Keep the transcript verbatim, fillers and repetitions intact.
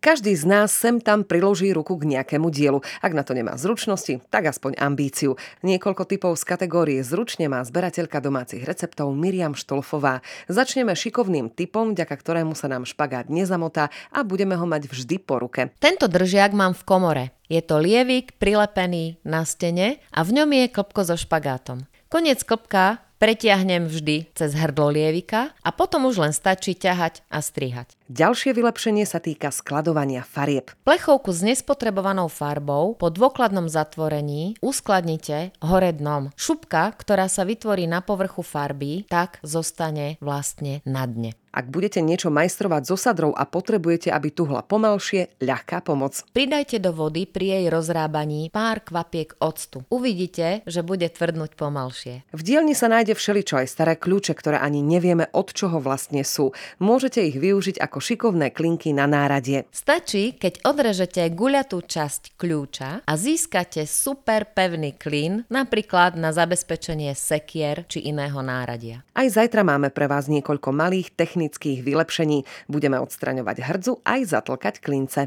Každý z nás sem tam priloží ruku k nejakému dielu. Ak na to nemá zručnosti, tak aspoň ambíciu. Niekoľko typov z kategórie zručne má zberateľka domácich receptov Miriam Štolfová. Začneme šikovným typom, vďaka ktorému sa nám špagát nezamotá a budeme ho mať vždy po ruke. Tento držiak mám v komore. Je to lievik prilepený na stene a v ňom je klopko so špagátom. Koniec klopka pretiahnem vždy cez hrdlo lievika a potom už len stačí ťahať a strihať. Ďalšie vylepšenie sa týka skladovania farieb. Plechovku s nespotrebovanou farbou po dôkladnom zatvorení uskladnite hore dnom. Šupka, ktorá sa vytvorí na povrchu farby, tak zostane vlastne na dne. Ak budete niečo majstrovať so sadrou a potrebujete, aby tuhla pomalšie, ľahká pomoc. Pridajte do vody pri jej rozrábaní pár kvapiek octu. Uvidíte, že bude tvrdnúť pomalšie. V dielni sa nájde všeličo, aj staré kľúče, ktoré ani nevieme, od čoho vlastne sú. Môžete ich využiť ako šikovné klinky na náradie. Stačí, keď odrežete guľatú časť kľúča a získate super pevný klin, napríklad na zabezpečenie sekier či iného náradia. Aj zajtra máme pre vás niekoľko malých technických vylepšení. Budeme odstraňovať hrdzu aj zatlkať klince.